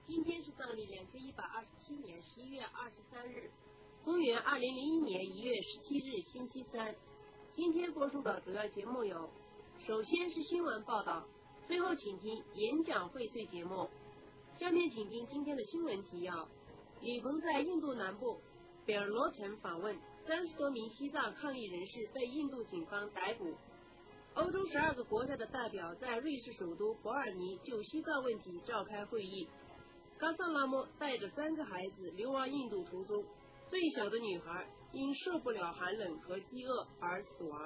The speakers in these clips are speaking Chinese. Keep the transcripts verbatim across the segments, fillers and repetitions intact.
今天是藏历两千一百二十七年十一月二十三日，公元二零零一年一月十七日，星期三。今天播出的主要节目有：首先是新闻报道，最后请听演讲荟萃节目。下面请听今天的新闻提要：李鹏在印度南部北尔罗城访问，三十多名西藏抗议人士被印度警方逮捕。欧洲十二个国家的代表在瑞士首都伯尔尼就西藏问题召开会议。嘎桑拉莫带着三个孩子流亡印度途中，最小的女孩因受不了寒冷和饥饿而死亡。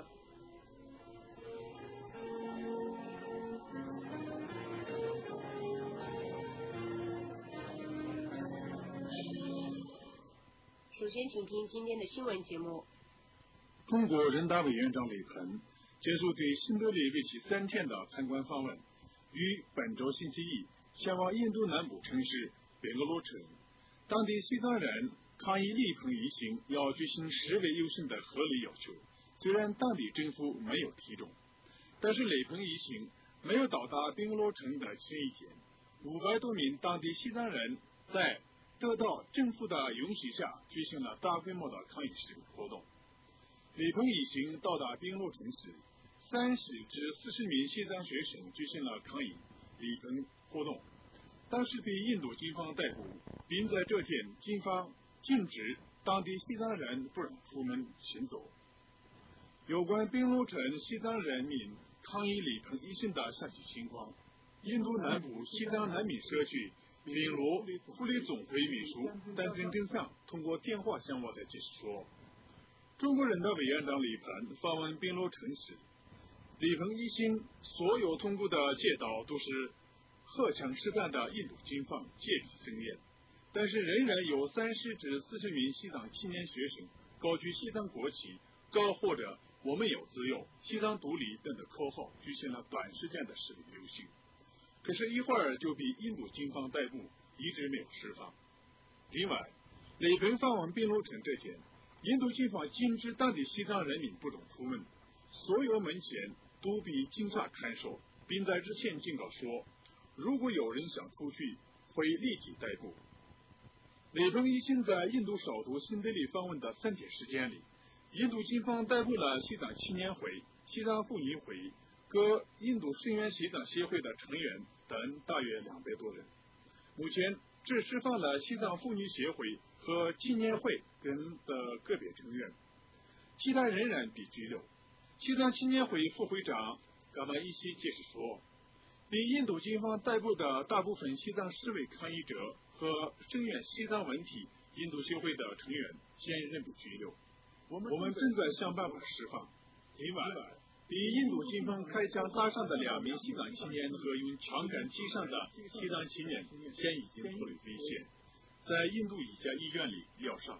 首先请听今天的新闻节目。 中国人大委员长李鹏结束对新德里为期三天的参观访问，于本周星期一前往印度南部城市贝格罗城。当地西藏人抗议李鹏一行要举行示威游行的合理要求，虽然当地政府没有提中，但是李鹏一行没有到达贝格罗城的前一天，五百多名当地西藏人在得到政府的允许下举行了大规模的抗议示威活动。李鹏一行到达贝格罗城时，三十至四十名西藏学生举行了抗议李鹏活动，当时被印度警方逮捕，并在这天警方禁止当地西藏人不让出门行走。有关贝格罗城西藏人民抗议李鹏一行的详细情况，印度南部西藏难民社区宾罗福利总会秘书丹增根桑通过电话向我的解释说，中国人大委员长李鹏访问宾罗城时，李鹏一行所有通过的街道都是荷枪实弹的印度警方戒备森严，但是仍然有三十至四十名西藏青年学生高举西藏国旗，高或者我们有自由、西藏独立等的口号，举行了短时间的示威游行。可是，一会儿就被印度警方逮捕，一直没有释放。另外，李鹏访问宾罗城这天，印度警方禁止当地西藏人民不准出门，所有门前都被警察看守，并在之前警告说，如果有人想出去，会立即逮捕。李鹏一行在印度首都新德里访问的三天时间里，印度警方逮捕了西藏青年会、西藏妇女会、各印度声援西藏协会的成员等大约两百多人。目前只释放了西藏妇女协会和青年会等的个别成员，其他仍然被拘留。西藏青年会副会长嘎玛伊西解释说，被印度警方逮捕的大部分西藏示威抗议者和声援西藏问题印度协会的成员现仍被拘留，我们我们正在想办法释放。另外，被印度警方开枪打伤的两名西藏青年和用枪杆击伤的西藏青年现已经脱离危险，在印度一家医院里疗伤。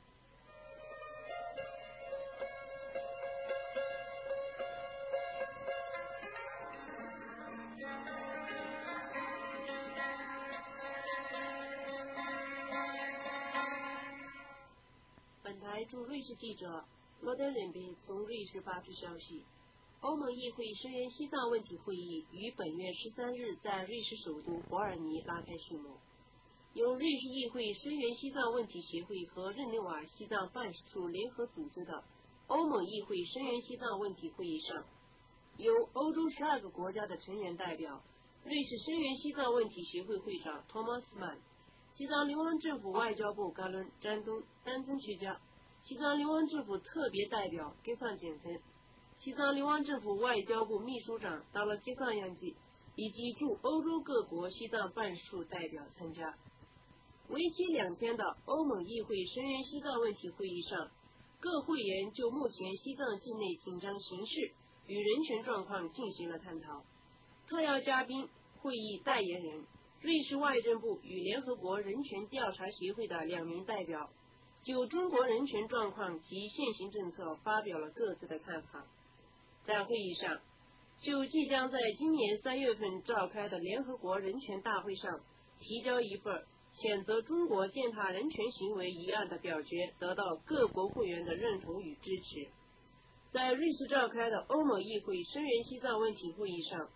本台驻瑞士记者罗登忍贝从瑞士发出消息，欧盟议会声援西藏问题会议于本月十三日在瑞士首都伯尔尼拉开序幕。由瑞士议会声援西藏问题协会和日内瓦西藏办事处联合组织的欧盟议会声援西藏问题会议上，由欧洲十二个国家的成员代表，瑞士声援西藏问题协会会长托马斯曼、西藏流亡政府外交部嘎伦詹东丹增学家、西藏流亡政府特别代表给桑简森、西藏流亡政府外交部秘书长达了给桑杨吉以及驻欧洲各国西藏办事处代表参加。为期两天的欧盟议会声援西藏问题会议上，各会员就目前西藏境内紧张形势与人权状况进行了探讨。特邀嘉宾、会议代言人、瑞士外政部与联合国人权调查协会的两名代表，就中国人权状况及现行政策发表了各自的看法。在会议上，就即将在今年三月份召开的联合国人权大会上提交一份谴责中国践踏人权行为一案的表决得到各国会员的认同与支持。在瑞士召开的欧盟议会声援西藏问题会议上，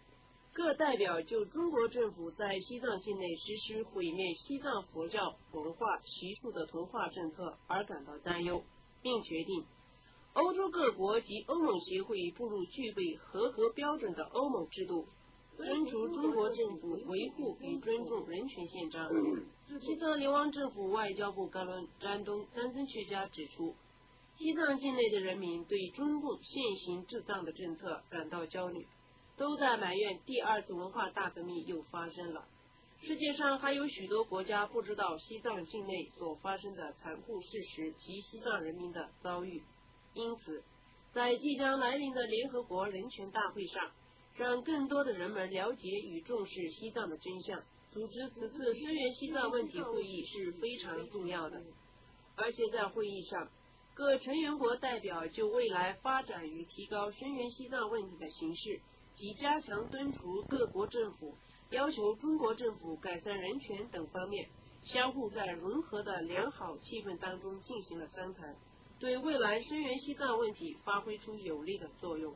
各代表就中国政府在西藏境内实施毁灭西藏佛教文化习俗的同化政策而感到担忧，并决定欧洲各国及欧盟协会步入具备合格标准的欧盟制度，敦促中国政府维护与尊重人权宪章。西藏流亡政府外交部干乱丹东丹增学家指出，西藏境内的人民对中共现行治藏的政策感到焦虑，都在埋怨第二次文化大革命又发生了。世界上还有许多国家不知道西藏境内所发生的残酷事实及西藏人民的遭遇，因此在即将来临的联合国人权大会上，让更多的人们了解与重视西藏的真相。组织此次支援西藏问题会议是非常重要的，而且在会议上，各成员国代表就未来发展与提高声援西藏问题的形势及加强敦促各国政府要求中国政府改善人权等方面，相互在融合的良好气氛当中进行了商谈，对未来声援西藏问题发挥出有力的作用。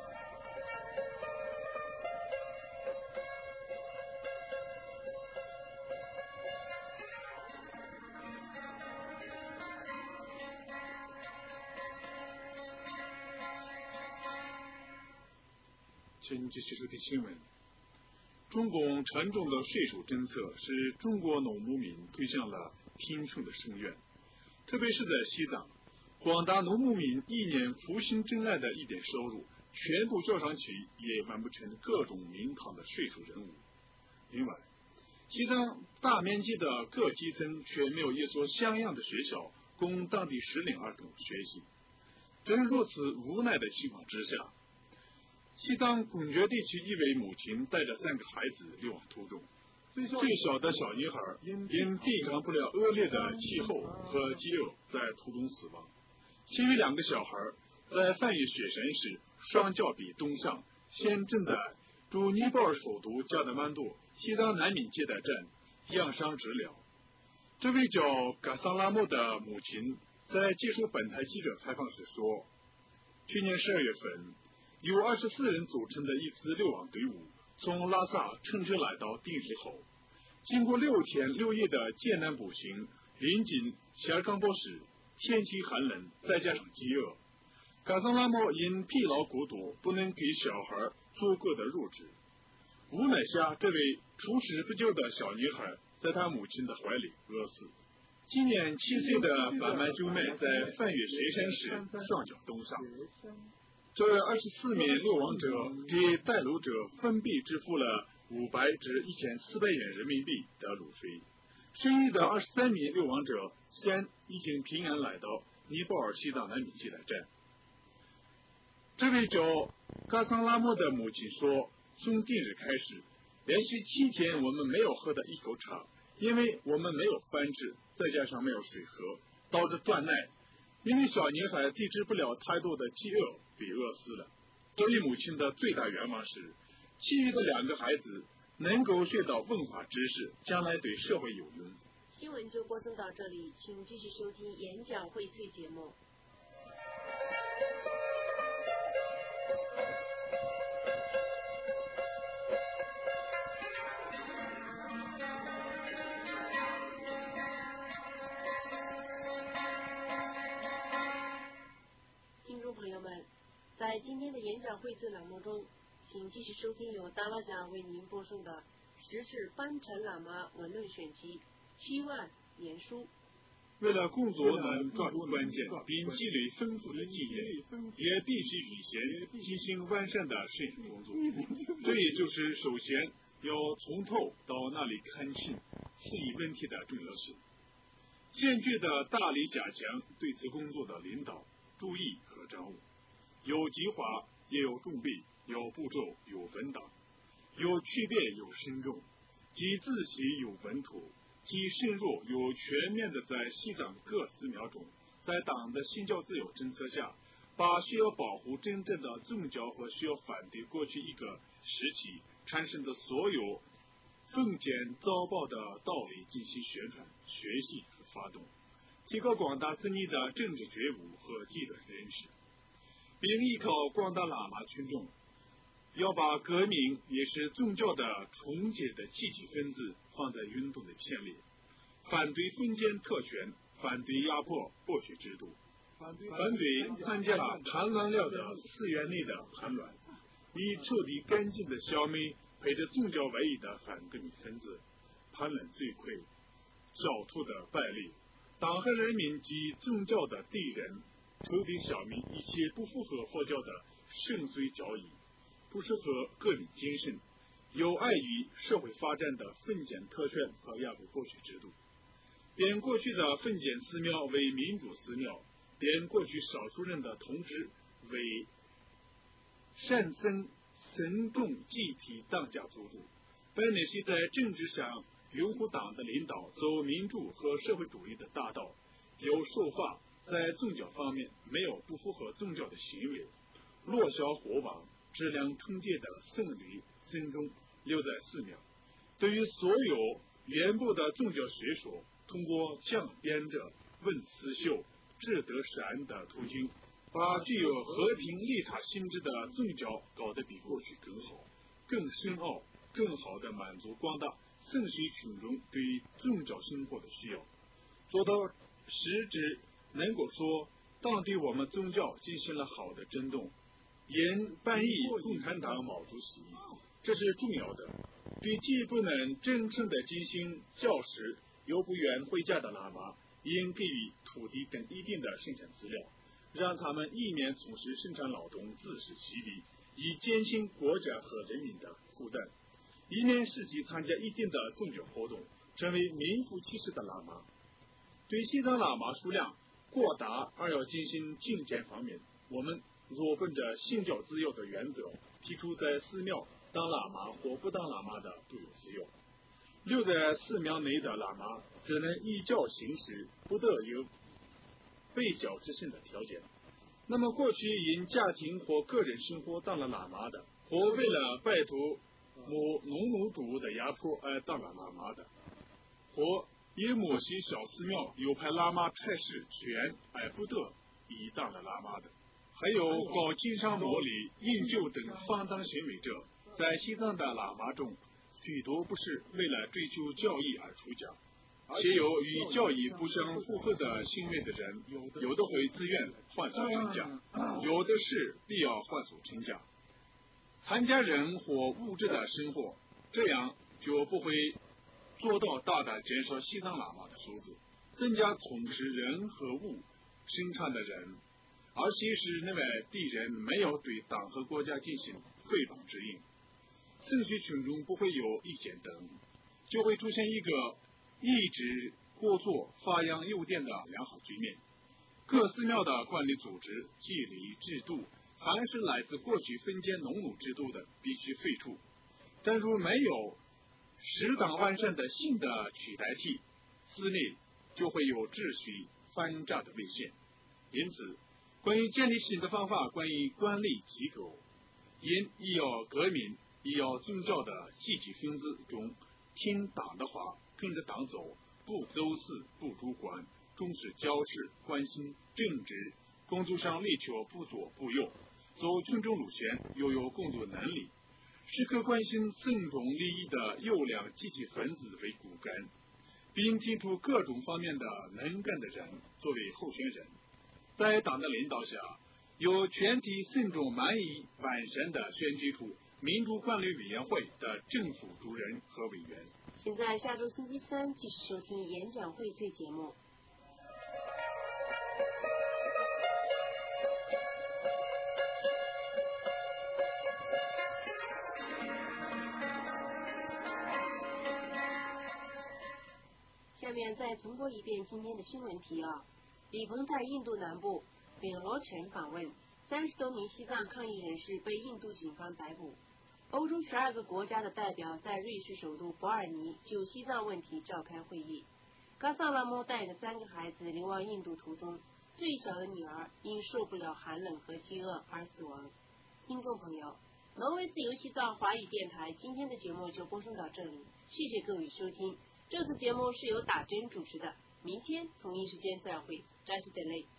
请继续收听新闻。中共沉重的税收政策使中国农牧民推向了贫穷的深渊，特别是在西藏，广大农牧民一年福星珍爱的一点收入，全部交上去也完不成各种名堂的税收任务。另外，西藏大面积的各基层却没有一所像样的学校供当地适龄儿童学习。正如此无奈的情况之下，西藏公觉地区一位母亲带着三个孩子流亡途中，最小的小女孩因抵抗不了恶劣的气候和饥饿，在途中死亡。其余两个小孩在翻越雪山时，双脚被冻伤，现正在驻尼泊尔首都加德满都西藏难民接待站养伤治疗。这位叫嘎桑拉莫的母亲在接受本台记者采访时说，去年十二月份，由二十四人组成的一支流亡队伍从拉萨乘车来到定日后，经过六天六夜的艰难步行，临近谢尔冈波时，天气寒冷，再加上饥饿，嘎桑拉莫因疲劳过度，不能给小孩足够的乳汁。无奈下，这位出世不久的小女孩在她母亲的怀里饿死。今年七岁的板满九妹在翻越雪山时双脚冻伤。这二十四名流亡者给带路者分别支付了五百至一千四百元人民币的路费。剩余的二十三名流亡者现已经平安来到尼泊尔西藏难民接待站。这位叫嘎桑拉莫的母亲说，从定日开始，连续七天我们没有喝到一口茶，因为我们没有饭吃，再加上没有水喝，导致断奶。因为小女孩抵制不了太多的饥饿，被饿死了。这位母亲的最大愿望是，其余的两个孩子能够学到文化知识，将来对社会有用。 新闻就播送到这里，请继续收听演讲荟萃节目。在今天的演讲荟萃栏目中，请继续收听由达拉贾为您播送的《时事班禅喇嘛文论选集》七万言书。 为了工作能抓住关键并积累丰富的经验，也必须预先进行完善的实验工作。这也就是首先要从头到那里看清此一问题的重要性，坚决的大力加强对此工作的领导、注意和掌握。有计划，也有准备，有步骤，有分档，有区别，有慎重，既仔细有稳妥，既深入又全面的在西藏各寺庙中，在党的新教自由政策下，把需要保护真正的宗教和需要反对过去一个时期产生的所有封建糟暴的道理进行宣传、学习和发动，提高广大僧尼的政治觉悟和极端认识，并依靠广大喇嘛群众要把革命也是宗教的重解的积极分子放在运动的前列，反对封建特权，反对压迫剥削制度，反对参加叛乱了的寺院内的叛乱，以彻底干净的消灭陪着宗教外衣的反革命分子，叛乱罪魁，狡兔的败类，党和人民及宗教的敌人，彻底消灭一切不符合佛教的圣髓教义，不适合革命精神，有碍于社会发展的封建特权和压迫剥削制度，变过去的封建寺庙为民主寺庙，变过去少数人的统治为善僧僧众集体当家做主，本来是在政治上拥护党的领导，走民主和社会主义的大道，有守法，在宗教方面没有不符合宗教的行为，落销火网，质量纯洁的僧侣僧众留在寺庙。对于所有原部的宗教学说，通过讲编者问思修智得善的途径，把具有和平利他性质的宗教搞得比过去更好，更深奥，更好的满足广大僧随群众对宗教生活的需要，做到实质能够说当对我们宗教进行了好的震动，言颁议共产党毛主席，这是重要的。对既不能真正的进行教师，又不愿回家的喇嘛，应给予土地等一定的生产资料，让他们一面从事生产劳动自食其力，以减轻国家和人民的负担，一面实际参加一定的宗教活动，成为名副其实的喇嘛。对西藏喇嘛数量过大而要进行精简方面，我们若本着信教自由的原则，提出在寺庙当喇嘛或不当喇嘛的都有自由，留在寺庙内的喇嘛只能依教行事，不得有被教之身的条件。那么过去因家庭或个人生活当了喇嘛的，或为了摆脱某农奴主的压迫而当了喇嘛的，或因某些小寺庙有派喇嘛差事权而不得已当了喇嘛的，还有搞经商牟利、饮酒等放荡行为者，在西藏的喇嘛中，许多不是为了追求教义而出家，且有与教义不相符合的行为的人，有的会自愿换俗成家，有的是必要换俗成家，参加人或物质的生活，这样就不会做到大大减少西藏喇嘛的数字，增加从事人和物生产的人，而其实那位敌人没有对党和国家进行诽谤指引，僧学群众不会有意见等，就会出现一个一直过作发扬优点的良好局面。各寺庙的管理组织、纪律制度，凡是来自过去封建农奴制度的，必须废除。但如没有适当完善的新的取代体，寺内就会有秩序翻炸的危险。因此，关于建立新的方法，关于管理机构，因亦要革命，亦要宗教的积极分子中，听党的话，跟着党走，不走私，不主观，重视教事，关心政治，工作上力求不左不右，走群众路线，又有工作能力，时刻关心僧众利益的优良积极分子为骨干，并提出各种方面的能干的人作为候选人，在党的领导下，由全体僧众满意完善的选举出民主管理委员会的政府主任和委员。 现在下周星期三继续收听演讲荟萃节目。下面再重播一遍今天的新闻提要。李鹏在印度南部丙罗城访问，三十多名西藏抗议人士被印度警方逮捕。欧洲十二个国家的代表在瑞士首都伯尔尼就西藏问题召开会议。嘎萨拉莫带着三个孩子流亡印度途中，最小的女儿因受不了寒冷和饥饿而死亡。听众朋友，挪威自由西藏华语电台今天的节目就播送到这里，谢谢各位收听。这次节目是由打针主持的，明天同一时间再会，扎西德勒。